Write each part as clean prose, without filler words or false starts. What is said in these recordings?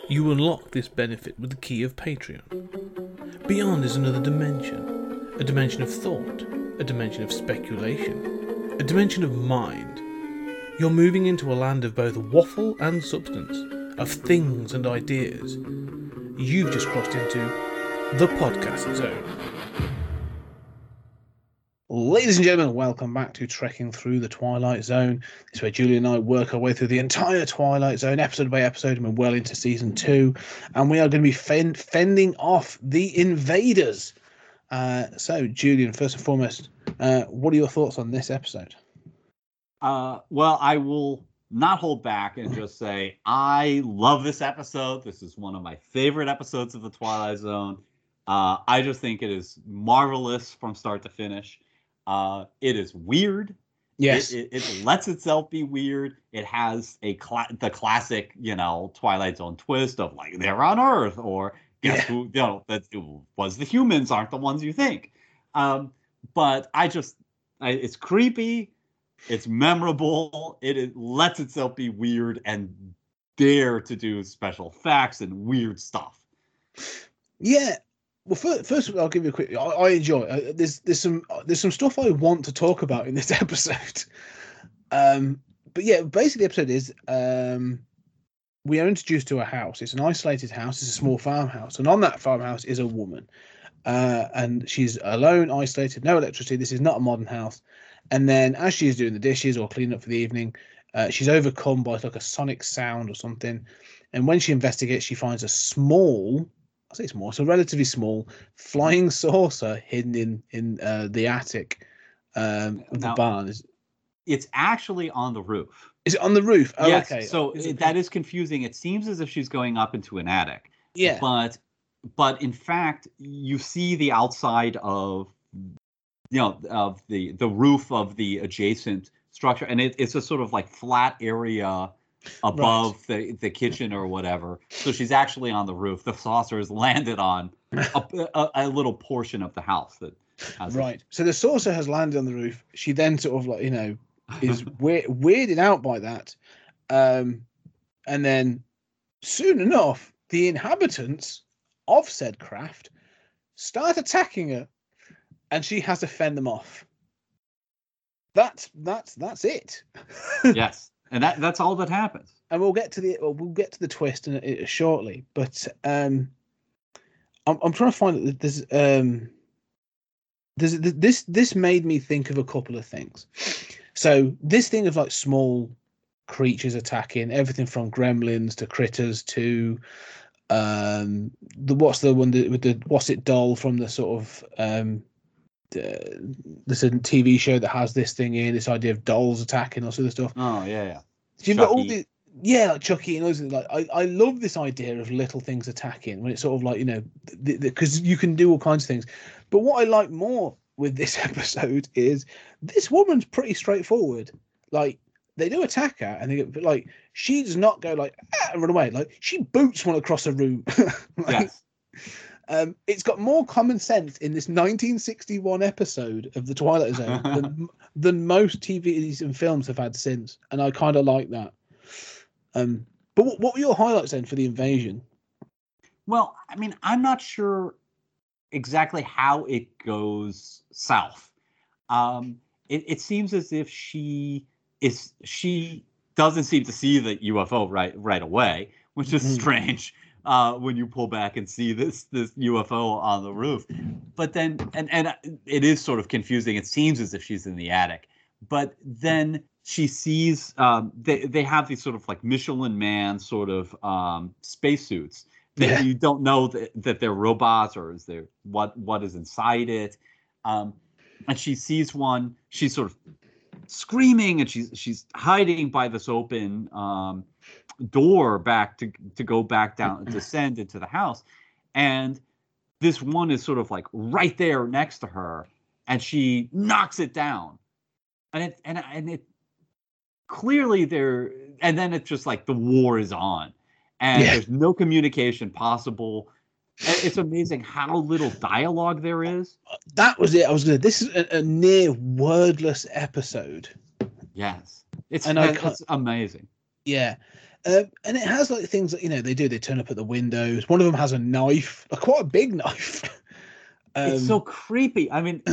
You unlock this benefit with the key of Patreon. Beyond is another dimension. A dimension of thought. A dimension of speculation. A dimension of mind. You're moving into a land of both waffle and substance. Of things and ideas. You've just crossed into the podcast zone. Ladies and gentlemen, welcome back to Trekking Through the Twilight Zone. This is where Julie and I work our way through the entire Twilight Zone, episode by episode, and we're well into season 2. And we are going to be fending off the invaders. So, Julian, first and foremost, what are your thoughts on this episode? Well, I will not hold back and just say I love this episode. This is one of my favorite episodes of the Twilight Zone. I just think it is marvelous from start to finish. It is weird. Yes. It lets itself be weird. It has the classic, Twilight Zone twist of like they're on Earth, or guess who? That was the humans aren't the ones you think. But it's creepy. It's memorable. It lets itself be weird and dare to do special effects and weird stuff. Yeah. Well, first of all, I'll give you a quick. I enjoy it. There's some stuff I want to talk about in this episode. But yeah, basically, the episode is we are introduced to a house. It's an isolated house. It's a small farmhouse, and on that farmhouse is a woman, and she's alone, isolated, no electricity. This is not a modern house. And then, as she's doing the dishes or cleaning up for the evening, she's overcome by like a sonic sound or something. And when she investigates, she finds a small. I say small, so relatively small flying saucer hidden in the attic of the barn. It's actually on the roof. Is it on the roof? Oh, yes. Okay. So that is confusing. It seems as if she's going up into an attic. Yeah. But in fact, you see the outside of of the roof of the adjacent structure, and it's a sort of like flat area above the kitchen or whatever. So she's actually on the roof. The saucer has landed on a little portion of the house that has So the saucer has landed on the roof. She then sort of like, is weirded out by that. And then soon enough, the inhabitants of said craft start attacking her, and she has to fend them off. That's it. Yes. And that's all that happens. And we'll get to the twist shortly. But I'm trying to find that this made me think of a couple of things. So this thing of like small creatures attacking, everything from gremlins to critters to what's it doll from the sort of there's a TV show that has this thing in, this idea of dolls attacking or sort of stuff. Oh yeah. So you've got all the like Chucky and those things. Like I love this idea of little things attacking when it's sort of like because you can do all kinds of things. But what I like more with this episode is this woman's pretty straightforward. Like they do attack her, and but like she does not go like run away. Like she boots one across a room. Yes. It's got more common sense in this 1961 episode of The Twilight Zone than most TVs and films have had since, and I kind of like that. But what were your highlights then for the invasion? Well, I mean, I'm not sure exactly how it goes south. It seems as if she doesn't seem to see the UFO right away, which is strange. When you pull back and see this UFO on the roof. But then, and it is sort of confusing. It seems as if she's in the attic. But then she sees, they have these sort of like Michelin Man sort of spacesuits that you don't know that they're robots, or is there what is inside it. And she sees one, she's sort of screaming, and she's hiding by this open door back to go back down, descend into the house, and this one is sort of like right there next to her, and she knocks it down, and it clearly there, and then it's just like the war is on, and there's no communication possible. It's amazing how little dialogue there is. That was it. This is a near wordless episode. Yes, it's amazing. Yeah, And it has like things that they do. They turn up at the windows. One of them has a knife, quite a big knife. It's so creepy. I mean,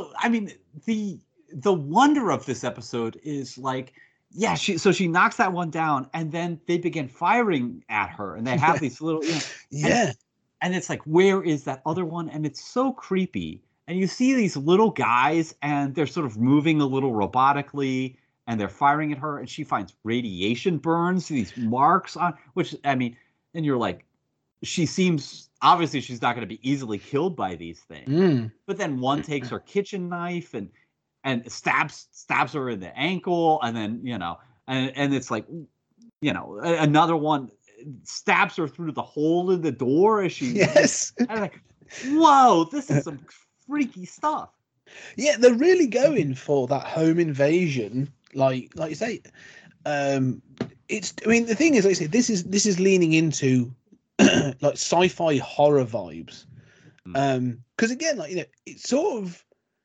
the wonder of this episode is like, yeah, she knocks that one down, and then they begin firing at her, and they have these little, and it's like, where is that other one? And it's so creepy. And you see these little guys, and they're sort of moving a little robotically, and they're firing at her, and she finds radiation burns, these marks on, which, I mean, and you're like, she seems, obviously she's not going to be easily killed by these things. But then one takes her kitchen knife and stabs her in the ankle, and then, and it's like, another one stabs her through the hole in the door as she, yes. And like, whoa, this is some freaky stuff. Yeah, they're really going for that home invasion. Like you say, it's. I mean, the thing is, like I say, this is leaning into like sci-fi horror vibes. Because again, it's sort of.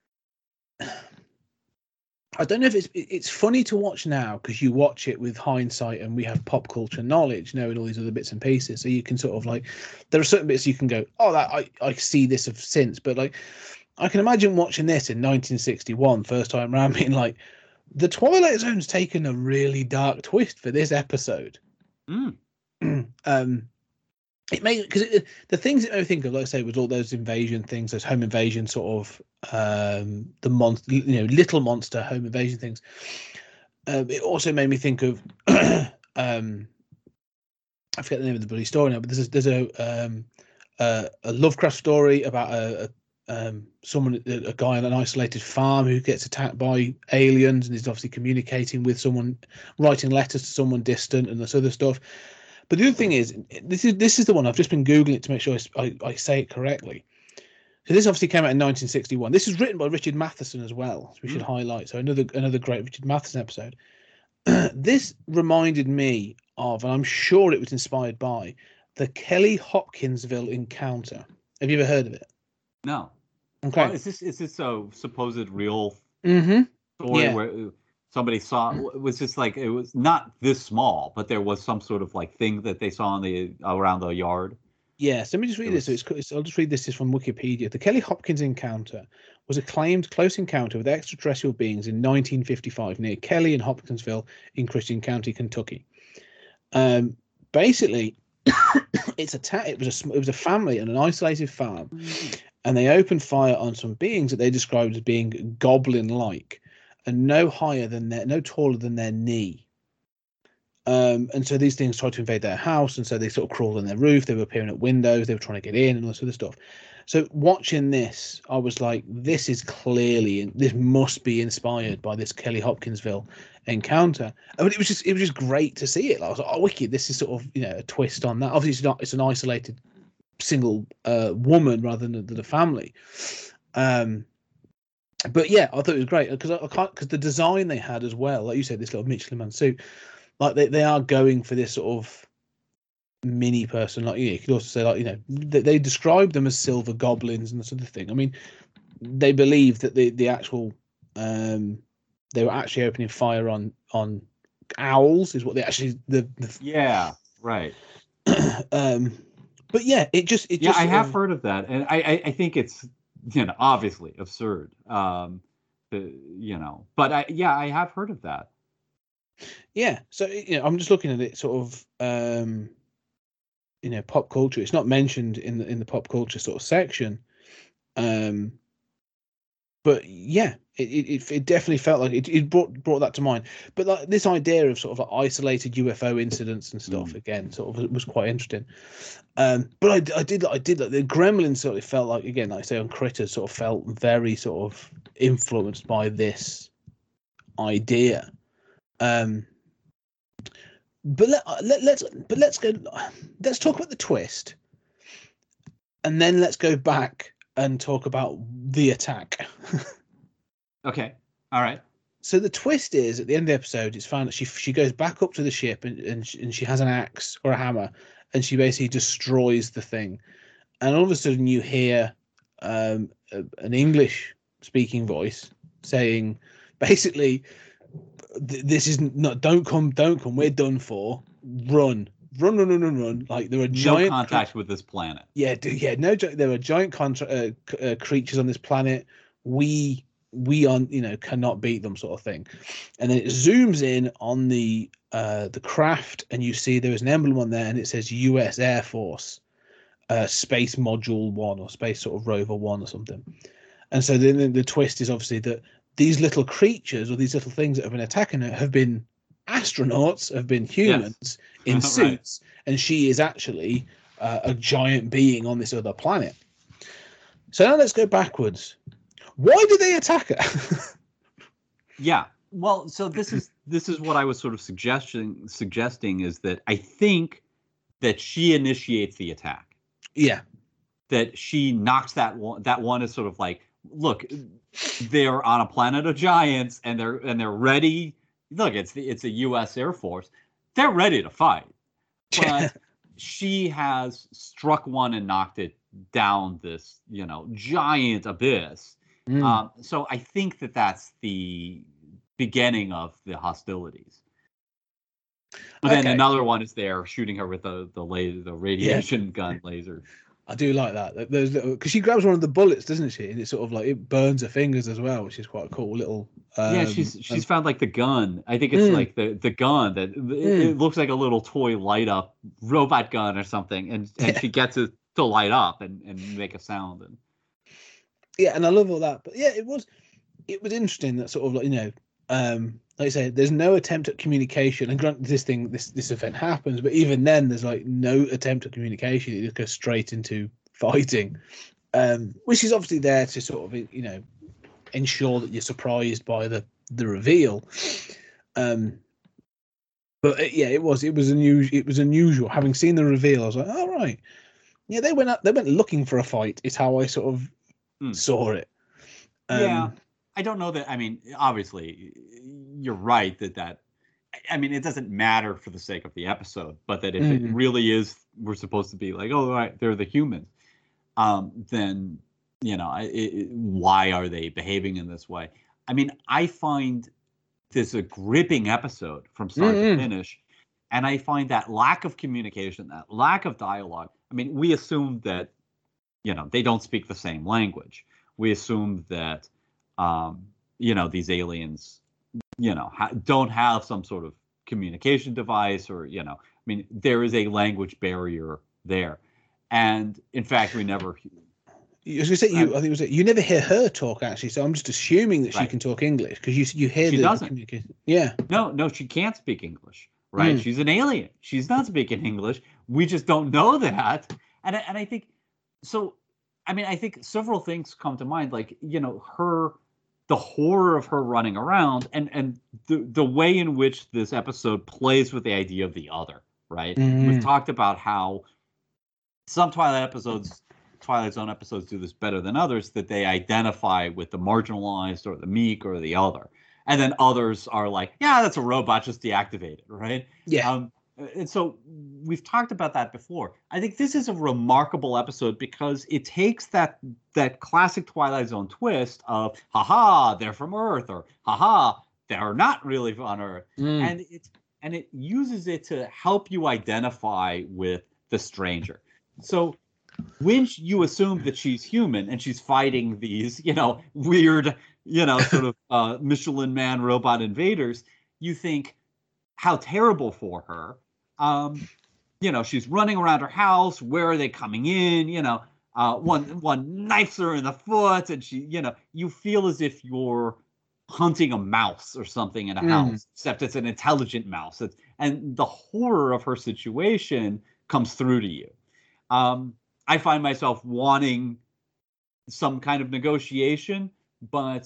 I don't know if it's funny to watch now because you watch it with hindsight and we have pop culture knowledge, knowing all these other bits and pieces. So you can sort of like, there are certain bits you can go, oh, that I see this of since, but like, I can imagine watching this in 1961, first time around, being like, the Twilight Zone's taken a really dark twist for this episode. It made, because the things that I think of, like I say, was all those invasion things, those home invasion sort of the monster, little monster home invasion things. It also made me think of I forget the name of the bloody story now, but there's a Lovecraft story about a guy on an isolated farm who gets attacked by aliens and is obviously communicating with someone, writing letters to someone distant, and this other stuff. But the other thing is, this is the one I've just been Googling it to make sure I say it correctly. So this obviously came out in 1961. This is written by Richard Matheson as well, so we should highlight. So another great Richard Matheson episode. This reminded me of, and I'm sure it was inspired by, the Kelly Hopkinsville encounter. Have you ever heard of it? No. Okay. Well, is this a supposed real story where somebody saw? Was this like, it was not this small, but there was some sort of like thing that they saw around the yard? Yes, let me just read this. So I'll just read this. Is from Wikipedia. The Kelly Hopkins encounter was a claimed close encounter with extraterrestrial beings in 1955 near Kelly and Hopkinsville in Christian County, Kentucky. Basically, it was a family on an isolated farm, and they opened fire on some beings that they described as being goblin-like and no taller than their knee. And so these things tried to invade their house, and so they sort of crawled on their roof. They were appearing at windows. They were trying to get in, and all this other stuff. So watching this, I was like, this must be inspired by this Kelly Hopkinsville encounter. I mean, it was just great to see it. Like, I was like, oh, wicked! This is sort of a twist on that. Obviously, it's an isolated single woman rather than the family. But yeah, I thought it was great because the design they had as well, like you said, this little Michelin Man suit. Like they are going for this sort of mini person. Like you could also say, like they describe them as silver goblins and this sort of thing. I mean, they believe that the actual they were actually opening fire on owls is what they actually yeah, right. But yeah, it just I have heard of that, and I think it's obviously absurd. But I have heard of that. Yeah, so I'm just looking at it sort of pop culture. It's not mentioned in the pop culture sort of section, but yeah, it definitely felt like it brought that to mind. But like this idea of sort of like isolated UFO incidents and stuff again sort of was quite interesting. But I did like the Gremlins sort of felt like, again, like I say on Critters, sort of felt very sort of influenced by this idea. But let's talk about the twist, and then let's go back and talk about the attack. Okay, all right. So the twist is, at the end of the episode, it's found that she goes back up to the ship and she has an axe or a hammer, and she basically destroys the thing. And all of a sudden, you hear an English speaking voice saying, basically, this is not, don't come, we're done for. run, run, run, run, run, run. Like there are No giant contact with this planet. Yeah, no, there are giant creatures on this planet. We on cannot beat them, sort of thing. And then it zooms in on the craft, and you see there is an emblem on there, and it says U.S. Air Force, Space Module 1 or Space sort of Rover 1 or something. And so then the twist is obviously that these little creatures or these little things that have been attacking her have been astronauts, have been humans in suits, and she is actually a giant being on this other planet. So now let's go backwards. Why did they attack her? Yeah. Well, so this is what I was sort of suggesting is that I think that she initiates the attack. Yeah. That she knocks that one. That one is sort of like, look, they're on a planet of giants, and they're ready. Look, it's a U.S. Air Force. They're ready to fight, but she has struck one and knocked it down this giant abyss. So I think that that's the beginning of the hostilities. But then another one is there shooting her with the radiation gun laser. I do like that. There's because she grabs one of the bullets, doesn't she? And it's sort of like it burns her fingers as well, which is quite a cool little. Yeah, she's found like the gun. I think it's like the gun that it looks like a little toy light up robot gun or something, and she gets it to light up and make a sound. And yeah, and I love all that. But yeah, it was interesting that sort of like like I say, there's no attempt at communication. And granted, this event happens, but even then, there's like no attempt at communication. It just goes straight into fighting, which is obviously there to sort of ensure that you're surprised by the reveal. But yeah, it was unusual. Having seen the reveal, I was like, all right, yeah, they went looking for a fight. Is how I sort of saw it. Yeah. I don't know that. I mean, obviously, you're right that. I mean, it doesn't matter for the sake of the episode, but that if it really is, we're supposed to be like, oh, right, they're the humans. Then why are they behaving in this way? I mean, I find this a gripping episode from start to finish, and I find that lack of communication, that lack of dialogue. I mean, we assume that they don't speak the same language. We assume that these aliens, don't have some sort of communication device, or I mean, there is a language barrier there, and in fact, we never. I was going to say I think it was you never hear her talk actually, so I'm just assuming that she can talk English because you hear the communication. Yeah. No, she can't speak English. Right? She's an alien. She's not speaking English. We just don't know that, and I think so. I mean, I think several things come to mind, like the horror of her running around, and the way in which this episode plays with the idea of the other. Right? We've talked about how some Twilight Zone episodes do this better than others, that they identify with the marginalized or the meek or the other, and then others are like, yeah, that's a robot, just deactivated, right? Yeah. And so we've talked about that before. I think this is a remarkable episode because it takes that classic Twilight Zone twist of, haha, they're from Earth, or haha, they're not really on Earth. And it uses it to help you identify with the stranger. So when you assume that she's human and she's fighting these, weird, sort of Michelin Man robot invaders, you think, how terrible for her. She's running around her house. Where are they coming in? One knifes her in the foot, and she, you feel as if you're hunting a mouse or something in a house, except it's an intelligent mouse. And the horror of her situation comes through to you. I find myself wanting some kind of negotiation, but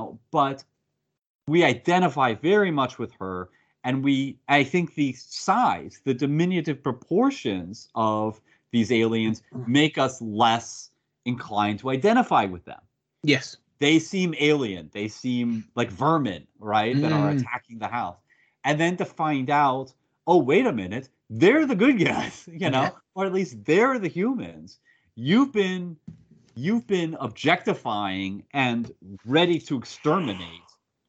we identify very much with her. And I think the size, the diminutive proportions of these aliens make us less inclined to identify with them. Yes. They seem alien. They seem like vermin, right? That are attacking the house. And then to find out, oh, wait a minute, they're the good guys, or at least they're the humans. You've been objectifying and ready to exterminate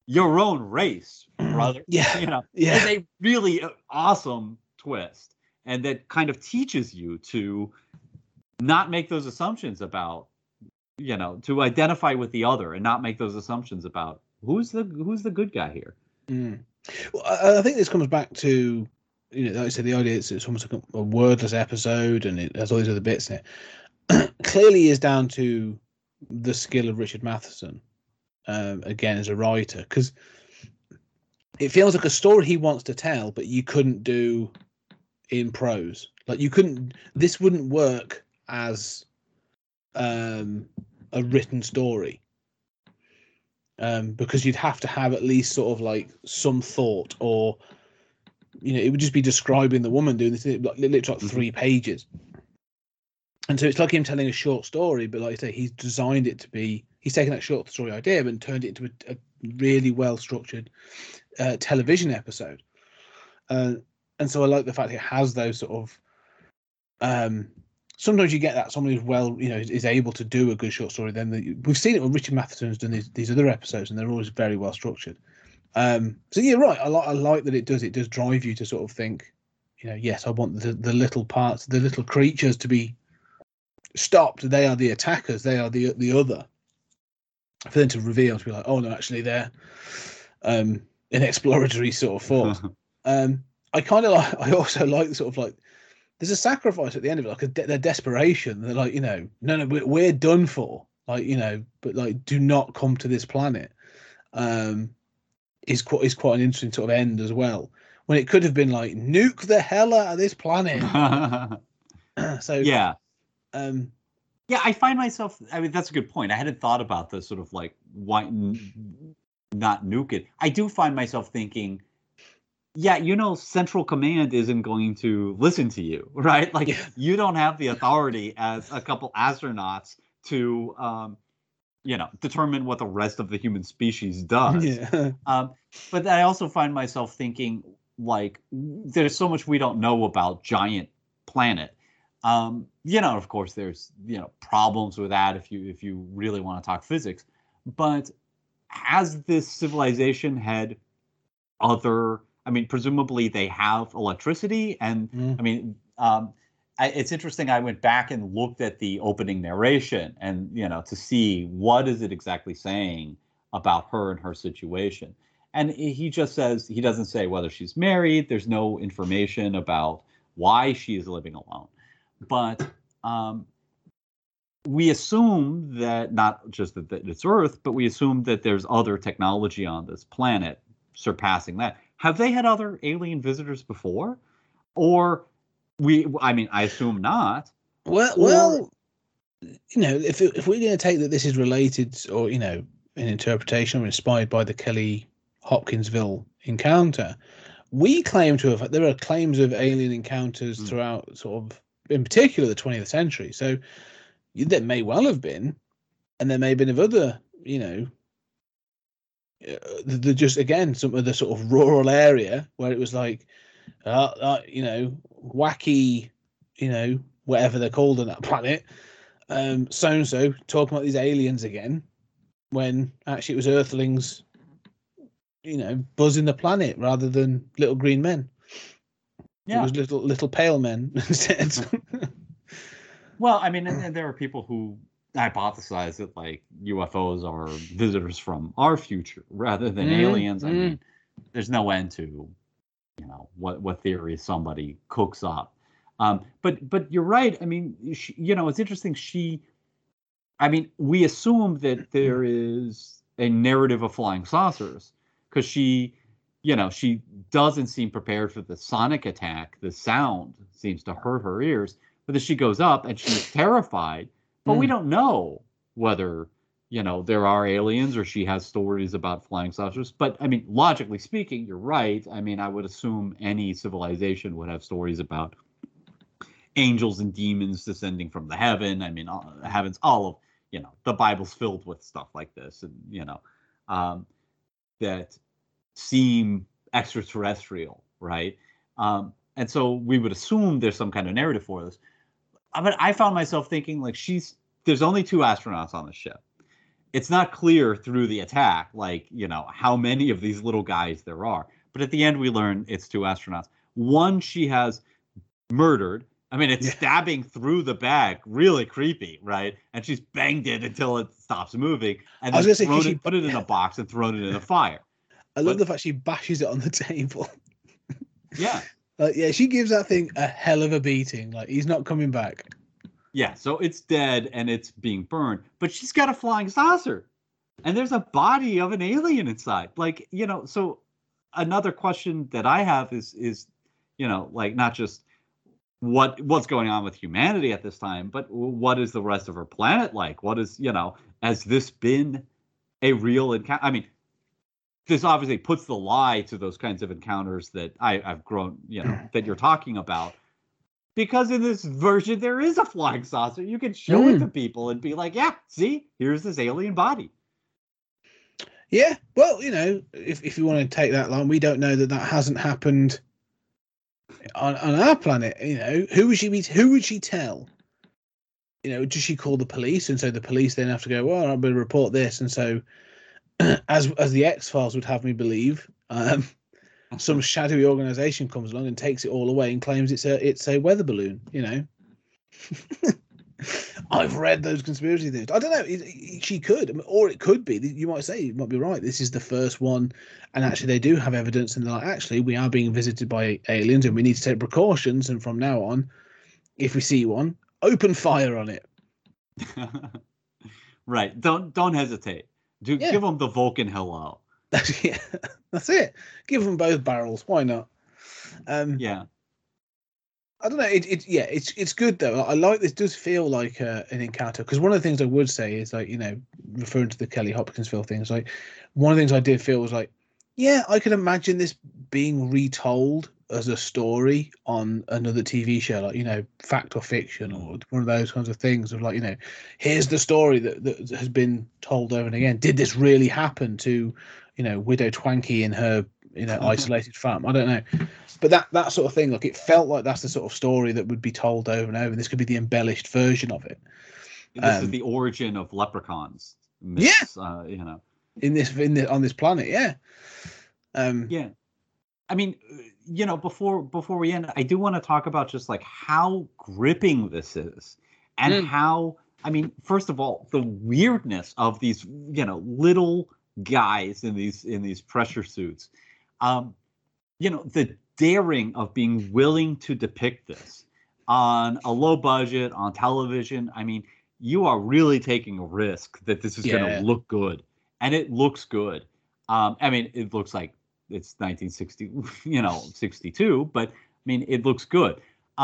your own race, brother. Yeah. You know, Yeah. is a really awesome twist, and that kind of teaches you to not make those assumptions about, you know, to identify with the other and not make those assumptions about who's the good guy here. Well, I think this comes back to, you know, like I said, the idea it's almost like a wordless episode, and it has all these other bits in it. Clearly, is down to the skill of Richard Matheson, again as a writer, because it feels like a story he wants to tell, but you couldn't do in prose. Like you couldn't. This wouldn't work as a written story. Because you'd have to have at least sort of like some thought, or you know, it would just be describing the woman doing this, literally like 3 pages. And so it's like him telling a short story, but like I say, he's designed it to be. He's taken that short story idea and turned it into a really well structured television episode. And so I like the fact it has those sort of. Sometimes you get that someone who's well, you know, is able to do a good short story. Then we've seen it when Richard Matheson's done these other episodes, and they're always very well structured. So yeah, right. I like that it does drive you to sort of think, you know, yes, I want the little parts, the little creatures to be stopped. They are the attackers. They are the other. For them to reveal, to be like, oh no, actually they're an exploratory sort of force. I also like sort of like. There's a sacrifice at the end of it, like their desperation. They're like, you know, no, we're done for. Like, you know, but like, do not come to this planet. Is quite an interesting sort of end as well. When it could have been like, nuke the hell out of this planet. So yeah, yeah, I find myself. I mean, that's a good point. I hadn't thought about this sort of like why not nuke it. I do find myself thinking. Yeah, you know, Central Command isn't going to listen to you, right? Like, you don't have the authority as a couple astronauts to, you know, determine what the rest of the human species does. Yeah. But I also find myself thinking, like, there's so much we don't know about giant planet. You know, of course, there's, you know, problems with that if you really want to talk physics. But has this civilization had other? I mean, presumably they have electricity, and I mean, it's interesting. I went back and looked at the opening narration, and you know, to see what is it exactly saying about her and her situation. And he just says he doesn't say whether she's married. There's no information about why she is living alone, but we assume that not just that it's Earth, but we assume that there's other technology on this planet surpassing that. Have they had other alien visitors before? Or I mean, I assume not. Well, you know, if we're going to take that this is related, or, you know, an interpretation or inspired by the Kelly Hopkinsville encounter, we claim to have, there are claims of alien encounters throughout sort of, in particular, the 20th century. So there may well have been, and there may have been of other, you know, just again some of the sort of rural area where it was like, you know, wacky, you know, whatever they're called on that planet, so and so talking about these aliens again, when actually it was Earthlings, you know, buzzing the planet rather than little green men. Yeah, it was little pale men instead. Well, I mean, and there are people who hypothesize that like UFOs are visitors from our future rather than aliens. I mean, there's no end to, you know, what theory somebody cooks up. But you're right. I mean, you know, it's interesting. I mean, we assume that there is a narrative of flying saucers because she, you know, she doesn't seem prepared for the sonic attack. The sound seems to hurt her ears. But then she goes up and she's terrified. But we don't know whether, you know, there are aliens or she has stories about flying saucers. But I mean, logically speaking, you're right. I mean, I would assume any civilization would have stories about angels and demons descending from the heaven. I mean, heavens, all of, you know, the Bible's filled with stuff like this, and you know, that seem extraterrestrial, right? And so we would assume there's some kind of narrative for this. But I found myself thinking, like, there's only 2 astronauts on the ship, it's not clear through the attack, like, how many of these little guys there are. But at the end, we learn it's 2 astronauts. One she has murdered. I mean, it's Yeah. stabbing through the bag, really creepy, right? And she's banged it until it stops moving, and I was then gonna say, put it in a box and thrown it in a fire. I love But the fact she bashes it on the table. yeah, Like, yeah, she gives that thing a hell of a beating. Like, he's not coming back. yeah. So it's dead and it's being burned, but she's got a flying saucer, and there's a body of an alien inside. Like, so another question that I have is, like, not just what's going on with humanity at this time, but what is the rest of her planet like? What is, has this been a real encounter? I mean, this obviously puts the lie to those kinds of encounters that I've grown, that you're talking about. Because in this version, there is a flying saucer. You can show it to people and be like, yeah, see, here's this alien body. Yeah, well, if you want to take that line, we don't know that hasn't happened on our planet. Who would she tell? Does she call the police? And so the police then have to go, well, I'm going to report this. And so as the X-Files would have me believe, some shadowy organization comes along and takes it all away and claims it's a weather balloon. I've read those conspiracy theories. I don't know. She could, or it could be. You might say, you might be right. This is the first one, and actually they do have evidence, and they're like, actually, we are being visited by aliens, and we need to take precautions. And from now on, if we see one, open fire on it. Right. Don't hesitate. Give them the Vulcan hello. Yeah, that's it. Give them both barrels. Why not? Yeah. I don't know. It's good though. I like this. Does feel like an encounter, because one of the things I would say is, like, referring to the Kelly Hopkinsville things, like one of the things I did feel was like, yeah, I could imagine this being retold as a story on another TV show, like, Fact or Fiction, or one of those kinds of things of, like, here's the story that has been told over and again. Did this really happen to, Widow Twanky in her, isolated farm? I don't know. But that sort of thing, like, it felt like that's the sort of story that would be told over and over. This could be the embellished version of it. This is the origin of leprechauns. Myths, on this planet, yeah. Yeah. I mean, before we end, I do want to talk about just like how gripping this is, and how, I mean, first of all, the weirdness of these, little guys in these pressure suits. The daring of being willing to depict this on a low budget on television. I mean, you are really taking a risk that this is going to look good, and it looks good. I mean, it looks like it's 1960, 62, but I mean, it looks good.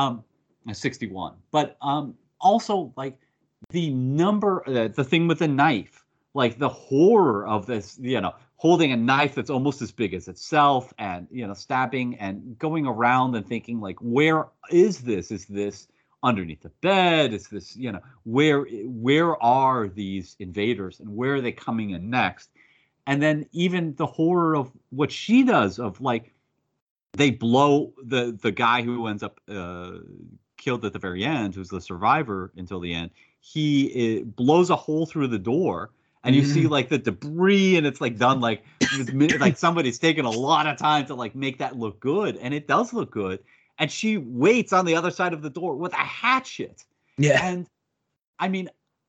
61, but also, like, the thing with the knife, like the horror of this, holding a knife that's almost as big as itself, and stabbing and going around and thinking, like, where is this? Is this underneath the bed? Is this, where are these invaders, and where are they coming in next? And then even the horror of what she does, of, like, they blow the guy who ends up killed at the very end, who's the survivor until the end. He blows a hole through the door, and you see, like, the debris, and it's like done like like somebody's taken a lot of time to, like, make that look good, and it does look good. And she waits on the other side of the door with a hatchet. Yeah. And I mean,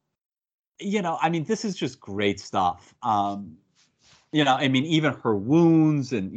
this is just great stuff. I mean, even her wounds, and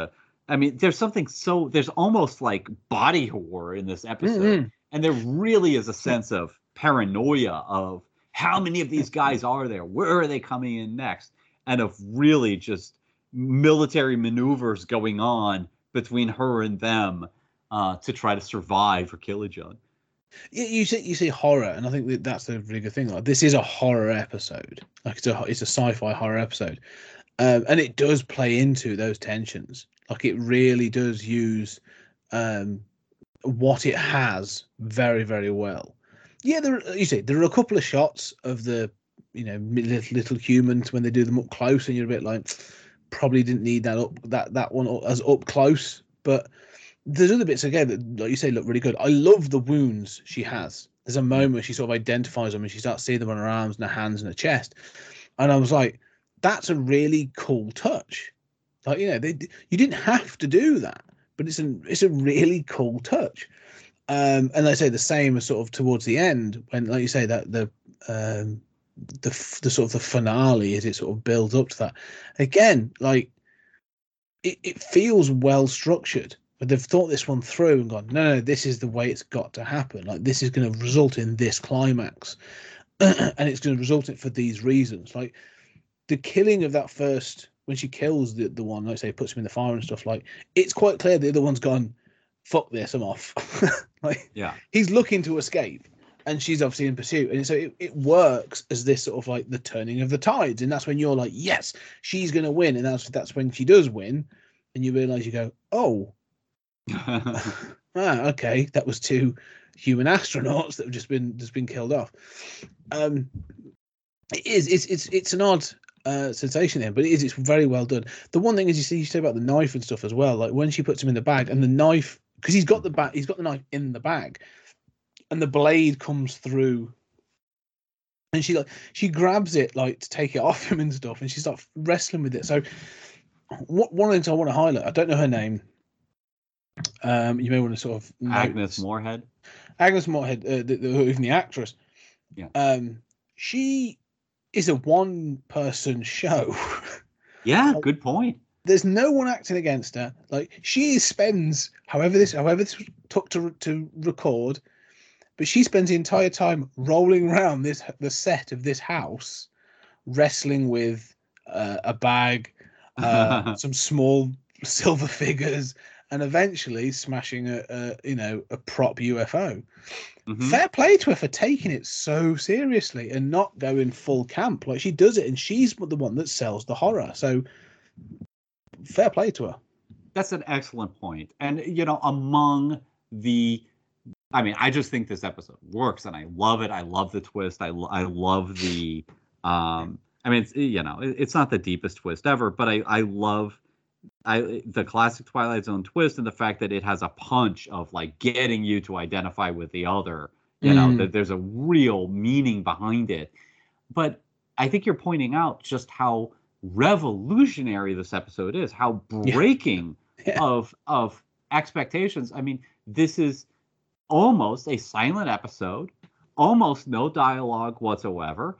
there's almost like body horror in this episode. And there really is a sense of paranoia of how many of these guys are there? Where are they coming in next? And of really just military maneuvers going on between her and them to try to survive for Killian. You say horror, and I think that's the really good thing. Like, this is a horror episode. Like, it's a sci-fi horror episode, and it does play into those tensions. Like, it really does use what it has very, very well. Yeah, there are a couple of shots of the little humans when they do them up close, and you're a bit like, probably didn't need that one as up close. But there's other bits again that, like you say, look really good. I love the wounds she has. There's a moment where she sort of identifies them, and she starts seeing them on her arms and her hands and her chest. And I was like, that's a really cool touch. Like, you didn't have to do that, but it's a really cool touch. And I say the same as sort of towards the end when, like you say, that the sort of the finale as it sort of builds up to that. Again, like it feels well structured, but they've thought this one through and gone, no, this is the way it's got to happen. Like this is going to result in this climax, and it's going to result in it for these reasons. Like the killing of that first when she kills the one, like say, puts him in the fire and stuff. Like it's quite clear the other one's gone, fuck this, I'm off. Like he's looking to escape, and she's obviously in pursuit, and so it works as this sort of like the turning of the tides, and that's when you're like, yes, she's going to win, and that's when she does win, and you realize, you go, oh, okay, that was 2 human astronauts that have just been killed off. It's an odd sensation there, but it's very well done. The one thing is, you say about the knife and stuff as well, like when she puts him in the bag, and the knife, because he's got the knife in the bag, and the blade comes through, and she grabs it like to take it off him and stuff, and she starts wrestling with it. So one of the things I want to highlight, I don't know her name. You may want to sort of Agnes Moorehead. Agnes Moorehead, even the actress. Yeah. She is a one-person show. Yeah, good point. There's no one acting against her. Like she spends however this took to record, but she spends the entire time rolling around the set of this house, wrestling with a bag, some small silver figures, and eventually smashing a prop UFO. Mm-hmm. Fair play to her for taking it so seriously and not going full camp. Like she does it, and she's the one that sells the horror. So fair play to her. That's an excellent point. And among the, I mean, I just think this episode works, and I love it. I love the twist. I love the, I mean, it's not the deepest twist ever, but I love the classic Twilight Zone twist, and the fact that it has a punch of like getting you to identify with the other, that there's a real meaning behind it. But I think you're pointing out just how revolutionary this episode is, how breaking of expectations. I mean, this is almost a silent episode, almost no dialogue whatsoever,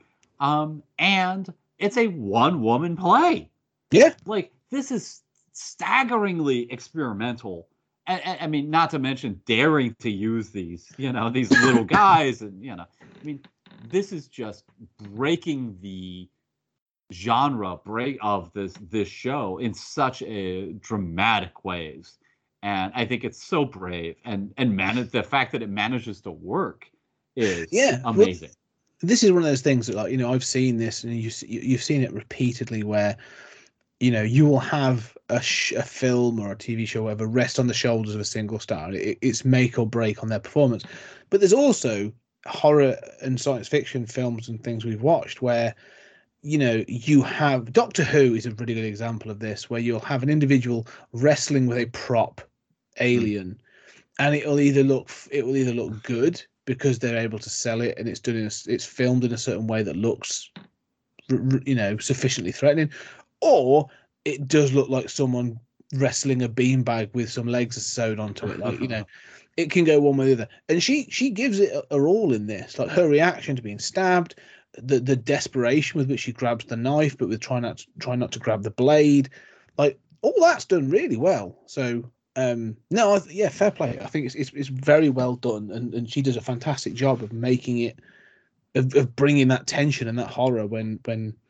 and it's a one-woman play. Yeah, like this is staggeringly experimental. I mean, not to mention daring to use these little guys, and I mean, this is just breaking the genre of this show in such a dramatic ways, and I think it's so brave, and the fact that it manages to work is amazing. Well, this is one of those things that, like, I've seen this, and you've seen it repeatedly, where you will have a film or a TV show, whatever, rest on the shoulders of a single star. It's make or break on their performance. But there's also horror and science fiction films and things we've watched where you have Doctor Who is a really good example of this, where you'll have an individual wrestling with a prop alien, and it will either look good because they're able to sell it, and it's filmed in a certain way that looks sufficiently threatening, or it does look like someone wrestling a beanbag with some legs sewed onto it. Like, it can go one way or the other. And she gives it her all in this. Like her reaction to being stabbed, the desperation with which she grabs the knife, but with try not to grab the blade. Like all that's done really well. So fair play. I think it's very well done, and she does a fantastic job of making it, of bringing that tension and that horror when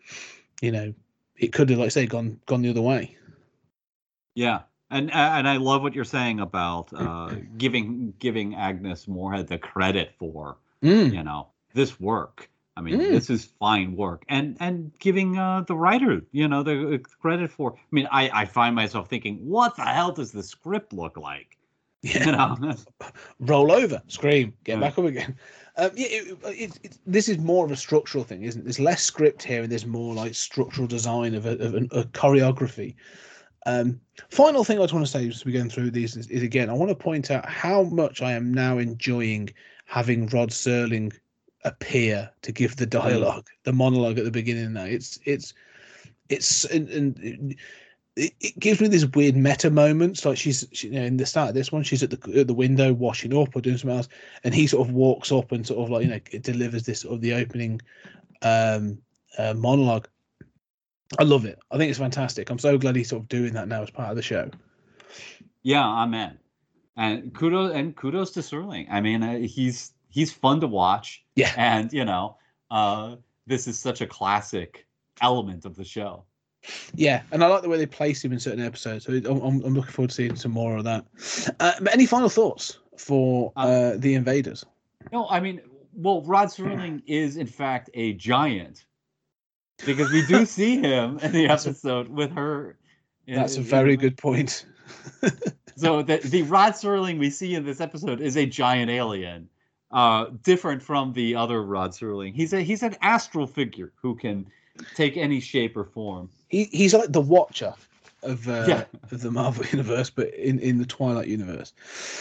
it could have, like I say, gone the other way. Yeah, and I love what you're saying about giving Agnes Moorehead the credit for this work. I mean, this is fine work, and giving the writer the credit for. I mean, I find myself thinking, what the hell does the script look like? Roll over, scream, get back up again. This is more of a structural thing, isn't it? There's less script here, and there's more like structural design of a choreography. Final thing I just want to say as we're going through these is again, I want to point out how much I am now enjoying having Rod Serling appear to give the dialogue, the monologue at the beginning. Now and it gives me this weird meta moments. Like she's in the start of this one, she's at the window washing up or doing something else, and he sort of walks up and sort of like it delivers this sort of the opening monologue. I love it. I think it's fantastic. I'm so glad he's sort of doing that now as part of the show. Yeah, I'm in. And kudos to Serling. I mean, he's fun to watch. Yeah. And this is such a classic element of the show. Yeah, and I like the way they place him in certain episodes. So I'm looking forward to seeing some more of that. But any final thoughts for the Invaders? No, I mean, well, Rod Serling is in fact a giant, because we do see him in the episode with her. That's a very good point. So the Rod Serling we see in this episode is a giant alien, different from the other Rod Serling. He's an astral figure who can take any shape or form. He's like the Watcher of the Marvel universe, but in the Twilight universe.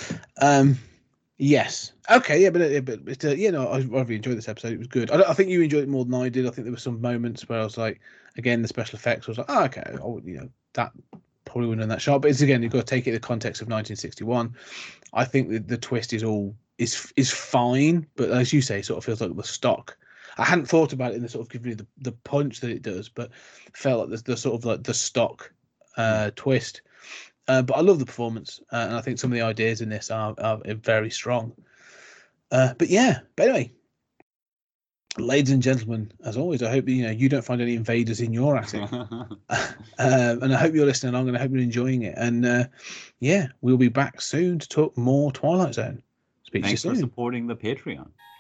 Yes. Okay. Yeah, but I really enjoyed this episode. It was good. I think you enjoyed it more than I did. I think there were some moments where I was like, again, the special effects was like, oh, okay, that probably wouldn't have done that sharp. But it's again, you've got to take it in the context of 1961. I think the twist is fine, but as you say, it sort of feels like the stock. I hadn't thought about it in the sort of giving you the punch that it does, but felt like the sort of like the stock twist. But I love the performance, and I think some of the ideas in this are very strong. But anyway, ladies and gentlemen, as always, I hope you don't find any invaders in your attic, and I hope you're listening along, and I hope you're enjoying it. And we'll be back soon to talk more Twilight Zone. Speak to you soon. Thanks for supporting the Patreon.